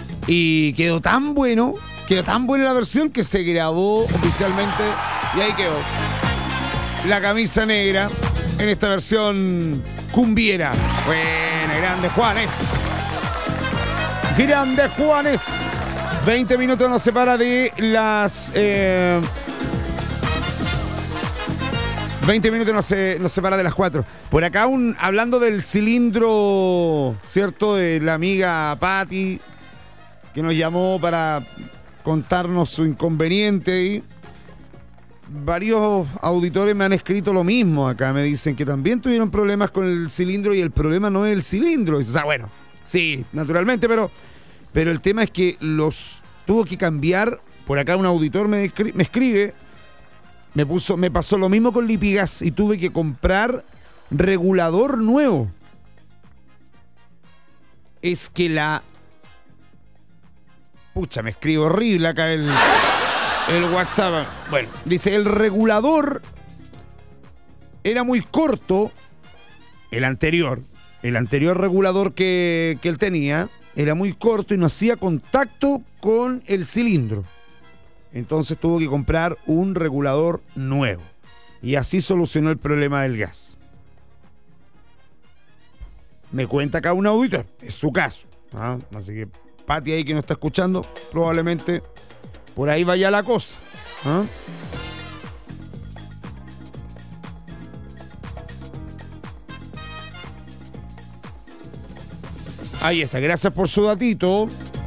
Y quedó tan bueno, quedó tan buena la versión que se grabó oficialmente. Y ahí quedó. La camisa negra en esta versión cumbiera. Buena, grande Juanes. Grande Juanes. veinte minutos nos separa de las... Eh, veinte minutos nos, se- nos separa de las cuatro. Por acá, un, hablando del cilindro, ¿cierto? De la amiga Patti, que nos llamó para contarnos su inconveniente. Y varios auditores me han escrito lo mismo acá. Me dicen que también tuvieron problemas con el cilindro y el problema no es el cilindro. O sea, bueno, sí, naturalmente, pero... Pero el tema es que los tuvo que cambiar. Por acá un auditor me, escri- me escribe, me puso, me pasó lo mismo con Lipigas y tuve que comprar regulador nuevo. Es que la... Pucha, me escribe horrible acá el, el WhatsApp. Bueno, dice, el regulador era muy corto, el anterior, el anterior regulador que, que él tenía, era muy corto y no hacía contacto con el cilindro. Entonces tuvo que comprar un regulador nuevo. Y así solucionó el problema del gas. Me cuenta acá un auditor, es su caso. ¿Ah? Así que Patti ahí que no está escuchando, probablemente por ahí vaya la cosa. ¿Ah? Ahí está, gracias por su datito.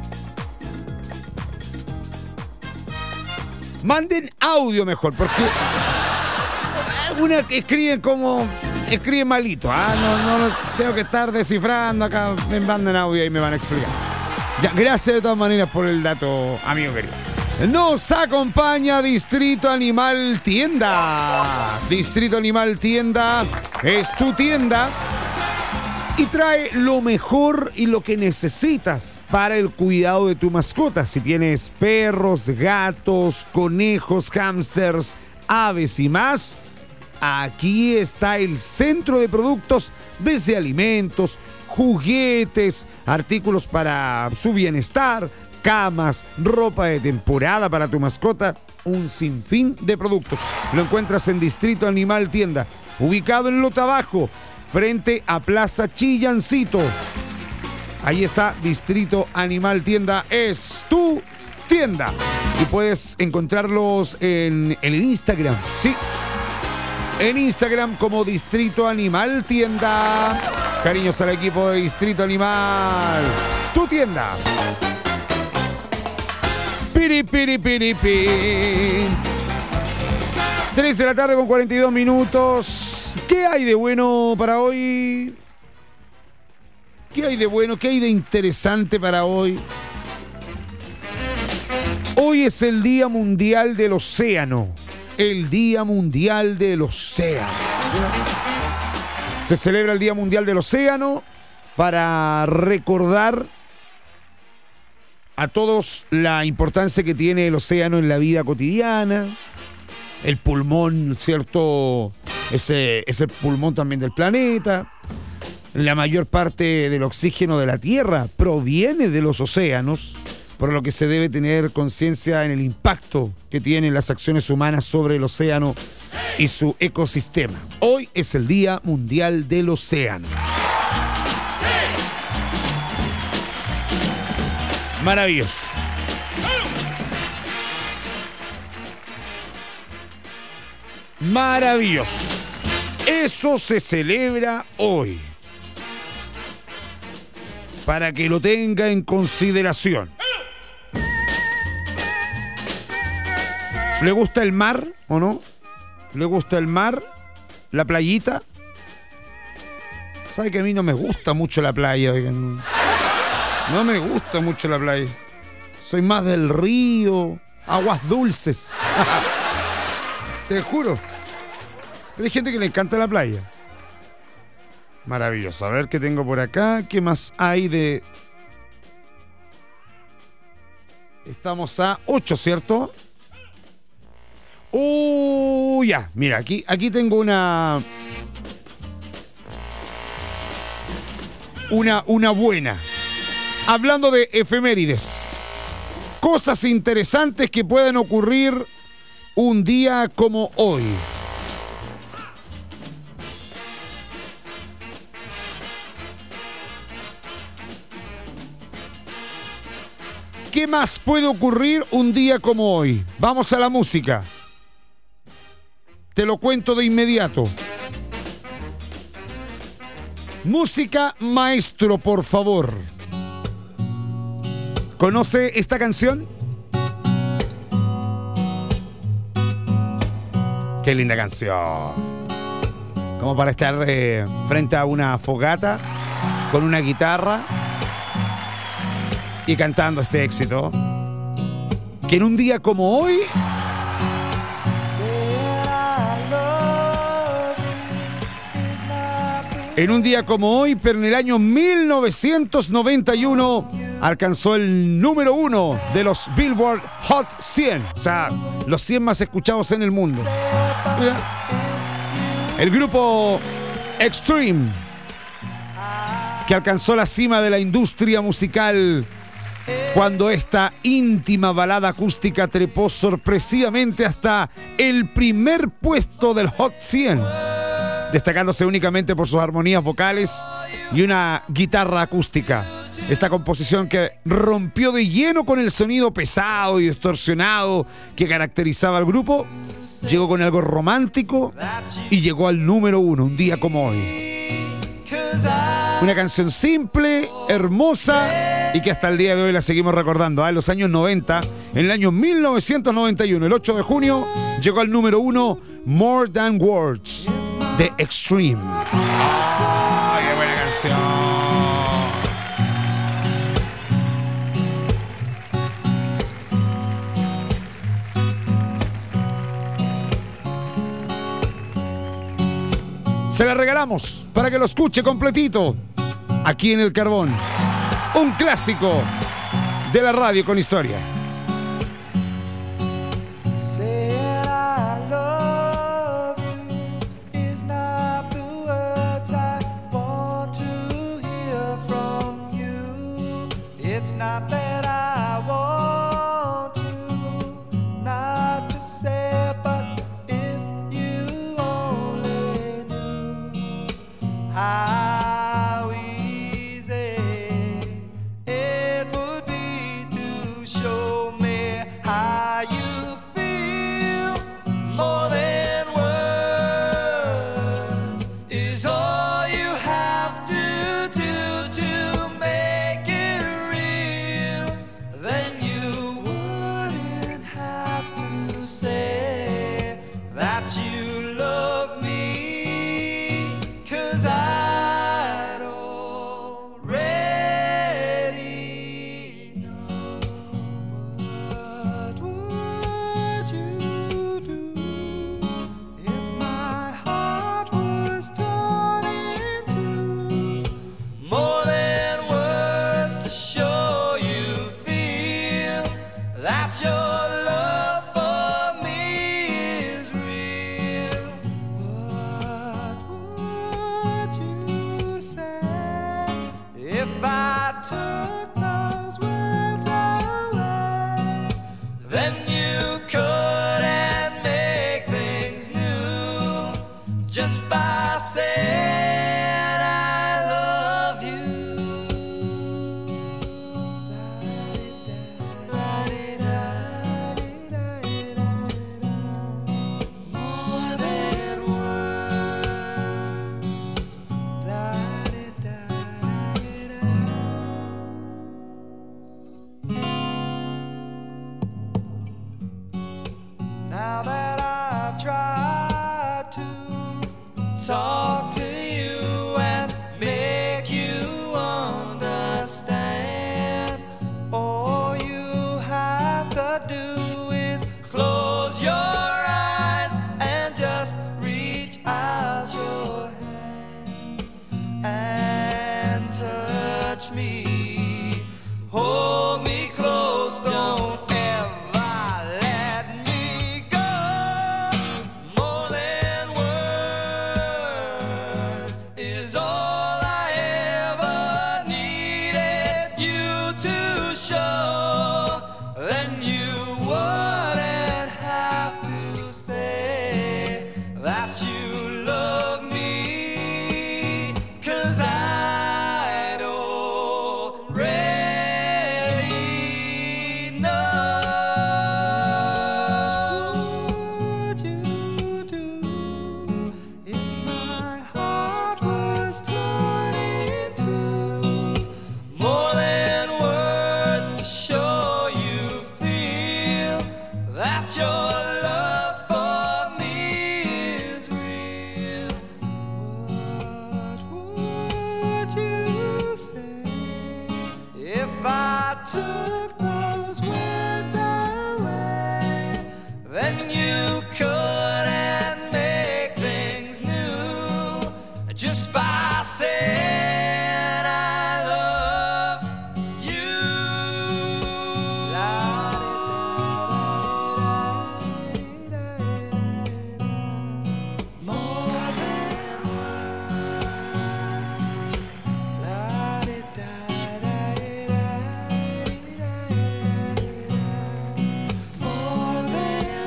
Manden audio mejor, porque algunas escriben como... Escriben malito. Ah, no, no, no, tengo que estar descifrando acá. Me mandan audio y me van a explicar. Ya, gracias de todas maneras por el dato, amigo querido. Nos acompaña Distrito Animal Tienda. Distrito Animal Tienda es tu tienda y trae lo mejor y lo que necesitas para el cuidado de tu mascota. Si tienes perros, gatos, conejos, hámsters, aves y más, aquí está el centro de productos, desde alimentos, juguetes, artículos para su bienestar, camas, ropa de temporada para tu mascota, un sinfín de productos. Lo encuentras en Distrito Animal Tienda, ubicado en Lota Bajo, frente a Plaza Chillancito. Ahí está Distrito Animal Tienda, es tu Tienda. Y puedes encontrarlos en, en el Instagram, ¿sí? En Instagram como Distrito Animal Tienda. Cariños al equipo de Distrito Animal. Tu tienda. Piri, piri, piri, piri. tres de la tarde con cuarenta y dos minutos. ¿Qué hay de bueno para hoy? ¿Qué hay de bueno? ¿Qué hay de interesante para hoy? Hoy es el Día Mundial del Océano. El Día Mundial del Océano. Se celebra el Día Mundial del Océano para recordar a todos la importancia que tiene el océano en la vida cotidiana. El pulmón, ¿cierto? Ese es el pulmón también del planeta. La mayor parte del oxígeno de la Tierra proviene de los océanos, por lo que se debe tener conciencia en el impacto que tienen las acciones humanas sobre el océano y su ecosistema. Hoy es el Día Mundial del Océano. Maravilloso. Maravilloso. Eso se celebra hoy. Para que lo tenga en consideración. ¿Le gusta el mar o no? ¿Le gusta el mar? ¿La playita? ¿Sabe que a mí no me gusta mucho la playa? Oigan. No me gusta mucho la playa. Soy más del río, aguas dulces. Te juro. Pero hay gente que le encanta la playa. Maravilloso. A ver qué tengo por acá. ¿Qué más hay de...? Estamos a ocho, ¿cierto? Uh, ya. Mira, aquí, aquí tengo una... Una, una buena. Hablando de efemérides. Cosas interesantes que pueden ocurrir un día como hoy. ¿Qué más puede ocurrir un día como hoy? Vamos a la música. Te lo cuento de inmediato. Música, maestro, por favor. ¿Conoce esta canción? Qué linda canción. Como para estar eh, frente a una fogata con una guitarra y cantando este éxito. Que en un día como hoy... En un día como hoy, pero en el año mil novecientos noventa y uno, alcanzó el número uno de los Billboard Hot cien. O sea, los cien más escuchados en el mundo. Mira. El grupo Extreme, que alcanzó la cima de la industria musical cuando esta íntima balada acústica trepó sorpresivamente hasta el primer puesto del Hot cien. Destacándose únicamente por sus armonías vocales y una guitarra acústica. Esta composición que rompió de lleno con el sonido pesado y distorsionado que caracterizaba al grupo, llegó con algo romántico y llegó al número uno, un día como hoy. Una canción simple, hermosa y que hasta el día de hoy la seguimos recordando. ¿eh? En los años noventa, en el año mil novecientos noventa y uno, el ocho de junio, llegó al número uno More Than Words de Extreme. ¡Oh, qué buena canción! Se la regalamos para que lo escuche completito aquí en El Carbón. Un clásico de la radio con historia. Not that I want to, not to say, but if you only knew how easy it would be to show talk to you and make you understand. All you have to do is close your eyes and just reach out your hands and touch me. Hold me close, don't ever let me go. More than words is all I ever needed you to show. Then you wouldn't have to say that you love me, 'cause I'd already know. What would you do if my heart was torn in two? More than words to show you feel that your love for me is real. What would you say if I took those words away? Then you couldn't make things new just by saying I love you. More than words. More than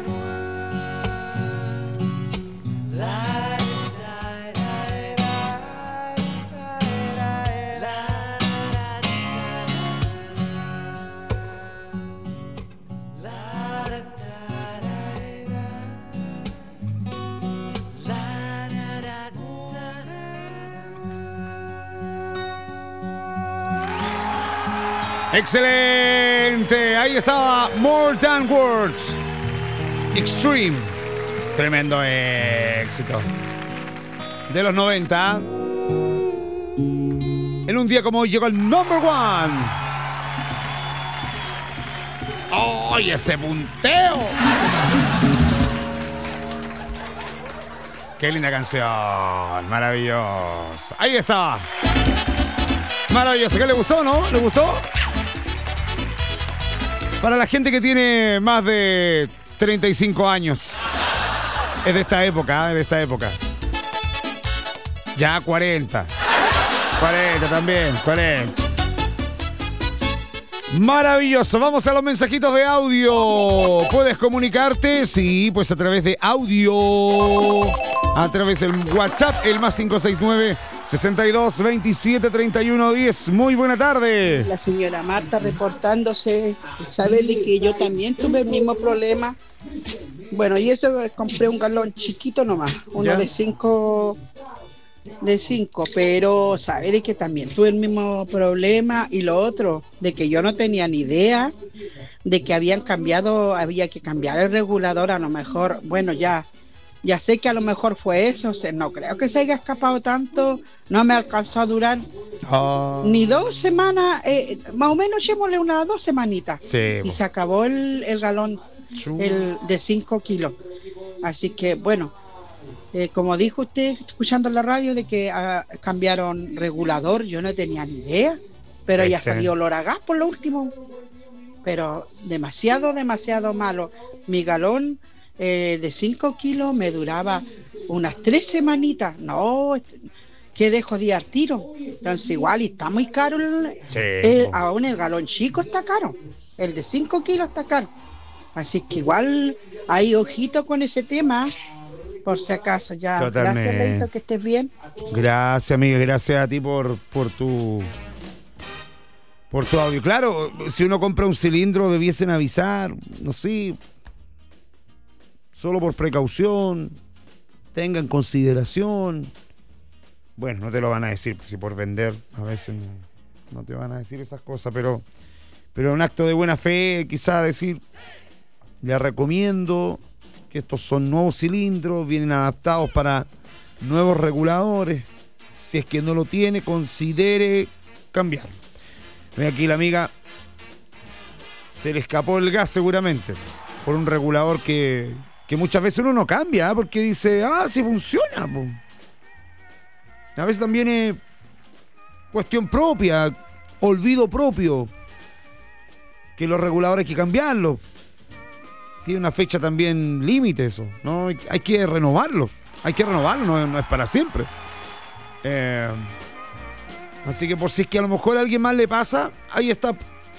Excelente, ahí estaba More Than Words, Extreme, tremendo éxito de los noventa. En un día como hoy llegó el number one. ¡Ay, ese punteo! ¡Qué linda canción! Maravilloso. Ahí está. Maravilloso. ¿Qué le gustó, no? ¿Le gustó? Para la gente que tiene más de treinta y cinco años. Es de esta época, es de esta época. Ya cuarenta. cuarenta también, cuarenta. Maravilloso, vamos a los mensajitos de audio. ¿Puedes comunicarte? Sí, pues a través de audio. A través del WhatsApp, el más cinco seis nueve, sesenta y dos, veintisiete, treinta y uno, diez. Muy buena tarde. La señora Marta reportándose. Sabe de que yo también tuve el mismo problema. Bueno, y eso compré un galón chiquito nomás, uno ¿Ya? de cinco... de cinco, pero sabe de que también tuve el mismo problema. Y lo otro, de que yo no tenía ni idea de que habían cambiado, había que cambiar el regulador. A lo mejor, bueno, ya ya sé que a lo mejor fue eso, o sea, no creo que se haya escapado tanto, no me alcanzó a durar oh. ni dos semanas, eh, más o menos echémosle unas dos semanitas, sí, y se acabó el, el galón el de cinco kilos. Así que bueno, Eh, como dijo usted, escuchando la radio, de que uh, cambiaron regulador, yo no tenía ni idea, pero este. ya salió olor a gas por lo último. Pero demasiado, demasiado malo. Mi galón eh, de cinco kilos me duraba unas tres semanitas. No, que dejo de ir al tiro. Entonces igual, y está muy caro. El, sí. el, aún el galón chico está caro. El de cinco kilos está caro. Así que igual hay ojito con ese tema. Por si acaso, ya. Totalmente. Gracias, Leito, que estés bien. Gracias, amiga, gracias a ti por, por tu por tu audio. Claro, si uno compra un cilindro debiesen avisar, no sé, solo por precaución, tenga en consideración. Bueno, no te lo van a decir, si por vender, a veces no, no te van a decir esas cosas, pero, pero un acto de buena fe, quizá decir, le recomiendo que estos son nuevos cilindros, vienen adaptados para, nuevos reguladores. Si es que no lo tiene, considere cambiarlo. Ve aquí la amiga, se le escapó el gas seguramente por un regulador que, que muchas veces uno no cambia, ¿eh? Porque dice, ah, sí funciona, po. A veces también es cuestión propia, olvido propio, que los reguladores hay que cambiarlos. Tiene una fecha también límite eso, ¿no? Hay que renovarlos, hay que renovarlos, no, no es para siempre. Eh, así que por si es que a lo mejor a alguien más le pasa, ahí está.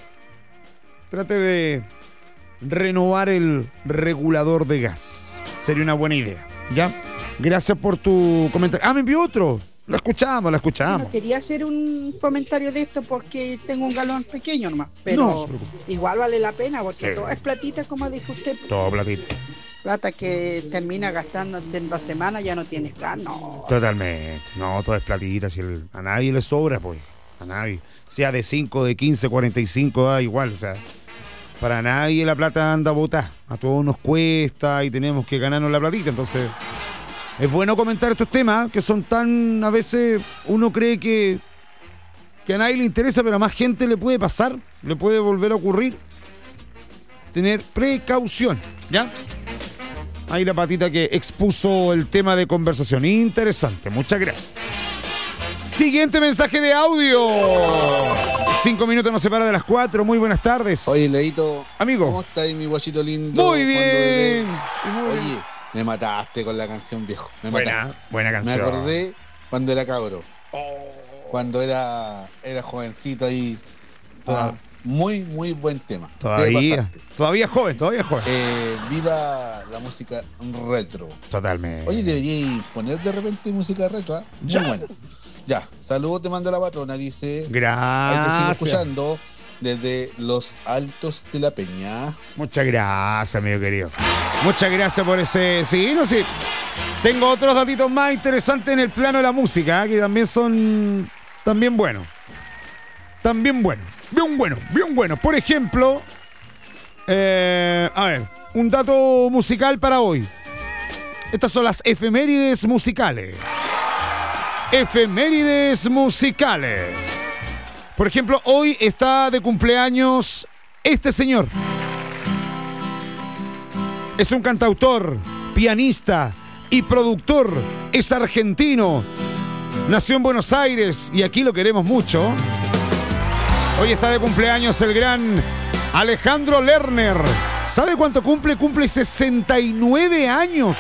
Trate de renovar el regulador de gas. Sería una buena idea, ¿ya? Gracias por tu comentario. Ah, me envió otro. Lo escuchamos, lo escuchamos. No quería hacer un comentario de esto porque tengo un galón pequeño nomás, pero No, igual vale la pena porque Sí. todo es platita, como dijo usted. Todo platito. Plata que termina gastando en dos semanas, ya no tienes gas, no. Totalmente. No, todo es platita. Si el- a nadie le sobra, pues. A nadie. Sea de cinco, de quince, cuarenta y cinco, da igual. O sea, para nadie la plata anda a botar. A todos nos cuesta y tenemos que ganarnos la platita. Entonces, es bueno comentar estos temas que son tan, a veces uno cree que, que a nadie le interesa, pero a más gente le puede pasar, le puede volver a ocurrir. Tener precaución, ¿ya? Ahí la patita que expuso el tema de conversación. Interesante, muchas gracias. Siguiente mensaje de audio. Cinco minutos nos separa de las cuatro. Muy buenas tardes. Oye, Leito. Amigo. ¿Cómo estás, mi guachito lindo? Muy bien. Cuando bebé- Oye, me mataste con la canción, viejo. Me Buena, mataste. buena canción. Me acordé cuando era cabro. Cuando era, era jovencito ahí. Ah, muy, muy buen tema. Debe Todavía, pasarte. todavía joven, todavía joven. Eh, viva la música retro. Totalmente. Oye, deberíais poner de repente música retro, ¿ah? Muy Ya. buena. Ya, saludos te manda la patrona, dice. Gracias. Ahí te sigo escuchando desde los Altos de la Peña. Muchas gracias, amigo querido. Muchas gracias por ese. Sí, no sé. Tengo otros datitos más interesantes en el plano de la música, ¿eh? Que también son. También buenos. También buenos. Bien buenos, bien buenos. Por ejemplo. eh, a ver, un dato musical para hoy. Estas son las efemérides musicales. Efemérides musicales. Por ejemplo, hoy está de cumpleaños este señor. Es un cantautor, pianista y productor. Es argentino. Nació en Buenos Aires y aquí lo queremos mucho. Hoy está de cumpleaños el gran Alejandro Lerner. ¿Sabe cuánto cumple? Cumple sesenta y nueve años.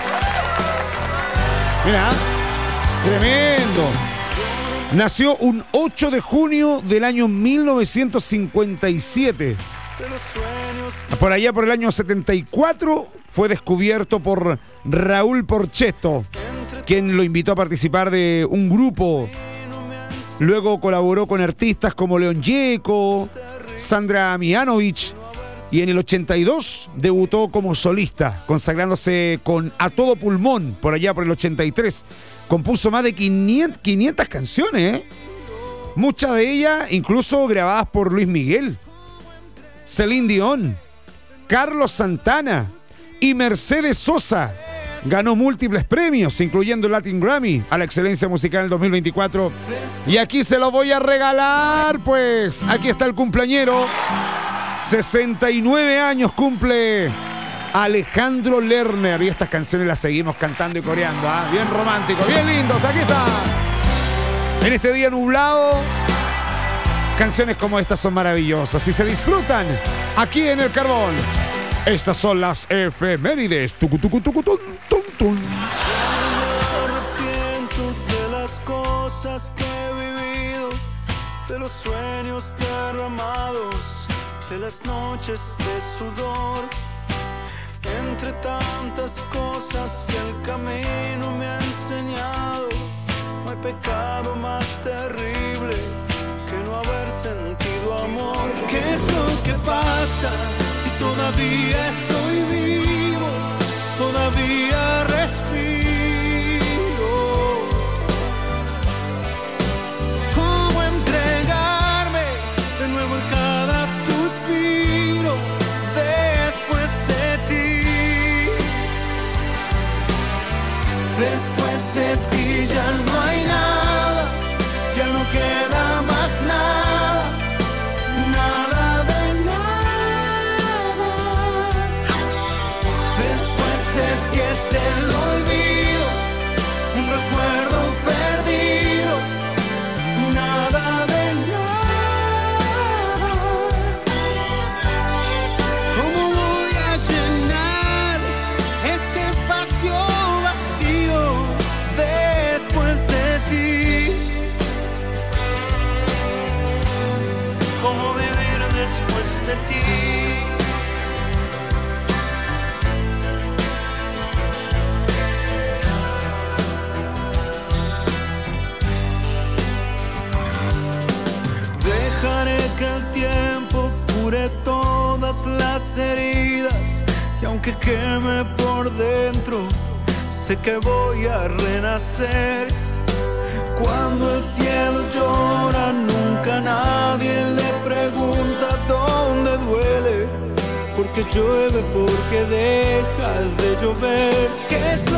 Mira, tremendo. Nació un ocho de junio del año mil novecientos cincuenta y siete. Por allá, por el año setenta y cuatro, fue descubierto por Raúl Porchetto, quien lo invitó a participar de un grupo. Luego colaboró con artistas como León Gieco, Sandra Mianovich, y en el ochenta y dos debutó como solista, consagrándose con A Todo Pulmón, por allá por el ochenta y tres. Compuso más de quinientas canciones, ¿eh? Muchas de ellas incluso grabadas por Luis Miguel, Celine Dion, Carlos Santana y Mercedes Sosa. Ganó múltiples premios, incluyendo el Latin Grammy a la excelencia musical en el dos mil veinticuatro. Y aquí se lo voy a regalar, pues. Aquí está el cumpleañero. sesenta y nueve años cumple Alejandro Lerner. Y estas canciones las seguimos cantando y coreando, ¿ah? Bien romántico, bien lindo. Aquí está. En este día nublado, canciones como estas son maravillosas y se disfrutan aquí en El Carbón. Estas son las efemérides. Tucu, tucu, tucu, tun, tun, tun. Me arrepiento de las cosas que he vivido, de los sueños derramados, de las noches de sudor. Entre tantas cosas que el camino me ha enseñado, no hay pecado más terrible que no haber sentido amor. ¿Qué es lo que pasa si todavía estoy vivo? Todavía respiro. ¿Cómo entregarme de nuevo en cada suspiro después de ti? Después de ti ya no hay nada, ya no queda más nada, nada de nada. Después de ti es el olvido, un recuerdo perdido, nada de nada. ¿Cómo voy a llenar este espacio vacío después de ti? ¿Cómo vivir después de ti? Dejaré que el tiempo cure todas las heridas, y aunque queme por dentro, sé que voy a renacer. Cuando el cielo llora, nunca nadie le pregunta dónde duele, porque llueve, porque deja de llover. ¿Qué es